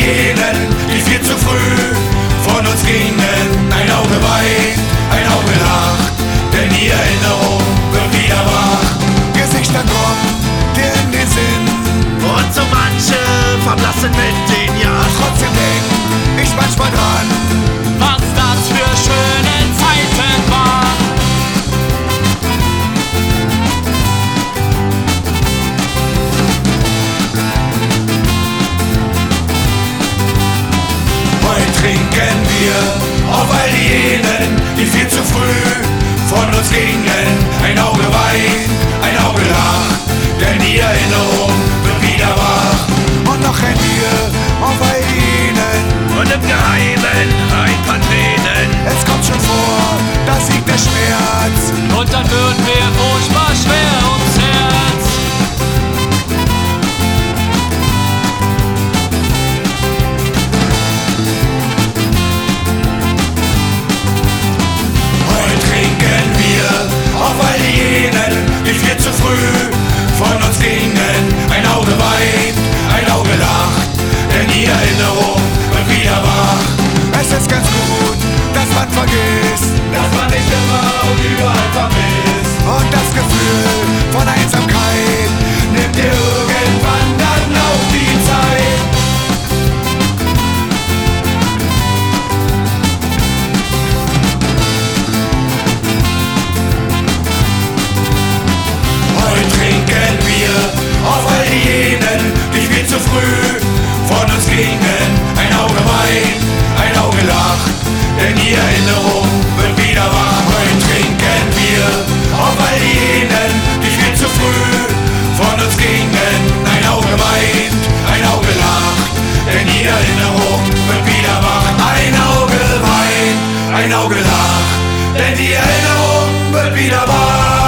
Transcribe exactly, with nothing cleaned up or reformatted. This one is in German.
jenen, die viel zu früh von uns gingen. Ein Auge weint, ein Auge lacht, denn die Erinnerung wird wieder wach. Gesichter kommen dir in den Sinn und so manche verblassen mit den Jahren. Trotzdem denk ich manchmal dran, was das für schöne Zeiten waren. Heute trinken wir auf all jenen, die viel zu früh von uns gingen. Ein Auge weint, ein Auge lacht, denn die Erinnerung wird wieder wach. Und noch rennen wir auf all jenen und im Geheimen ein paar Tränen. Es kommt schon vor, da siegt der Schmerz. Und dann wird mir furchtbar schwer ums Herz. Heute trinken wir auf all jenen, die viel zu früh von uns gingen. Ein Auge weint, ein Auge lacht, denn die Erinnerung wird wieder wach. Es ist ganz gut, dass man vergisst, dass man nicht immer und überall vermisst. Und das Gefühl von Einsamkeit nimmt dir irgendwann dann auch die Zeit. Heute trinken wir auf all jenen, die viel zu früh von uns gingen. Ein Auge weint, ein Auge lacht, denn die Erinnerung wird wieder wach. Heute trinken wir auf all jenen, die viel zu früh von uns gingen. Ein Auge weint, ein Auge lacht, denn die Erinnerung wird wieder wach. Ein Auge weint, ein Auge lacht, denn die Erinnerung wird wieder wach.